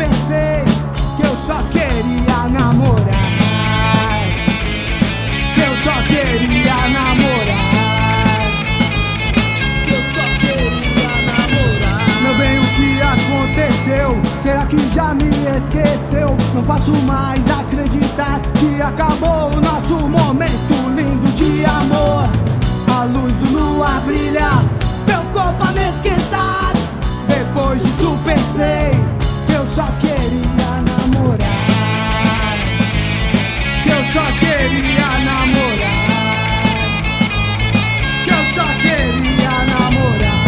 pensei que eu só queria namorar, que eu só queria namorar, que eu só queria namorar. Meu bem, o que aconteceu? Será que já me esqueceu? Não posso mais acreditar que acabou o nosso momento lindo de amor. A luz do luar brilha, meu corpo a me esquentar. Depois disso pensei que eu só queria namorar, que eu só queria namorar, que eu só queria namorar.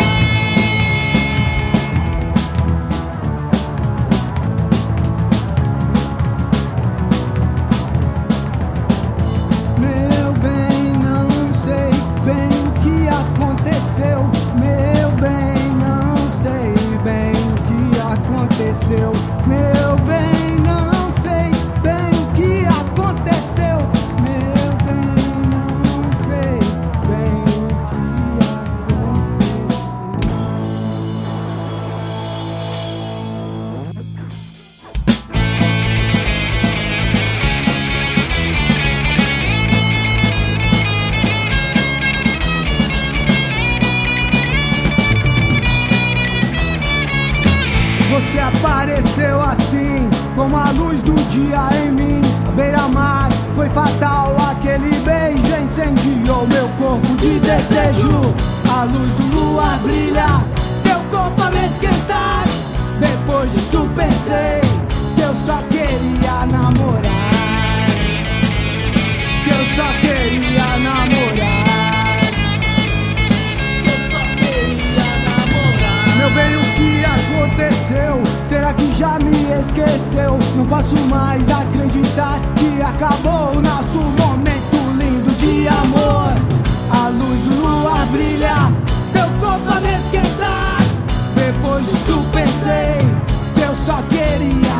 Meu bem, não sei bem o que aconteceu. Meu bem, não sei bem o que aconteceu. Meu bem, não sei bem o que aconteceu. Meu bem, não sei bem o que aconteceu. Você apareceu assim, como a luz do dia em mim. A beira-mar foi fatal, aquele beijo incendiou meu corpo de desejo. A luz do luar brilha, meu corpo a me esquentar. Depois disso pensei que eu só queria namorar, que eu só queria namorar. Meu bem, o que aconteceu? Será que já me esqueceu? Não posso mais acreditar que acabou o nosso momento lindo de amor. A luz do luar brilha, meu corpo a me esquentar. Depois disso pensei que eu só queria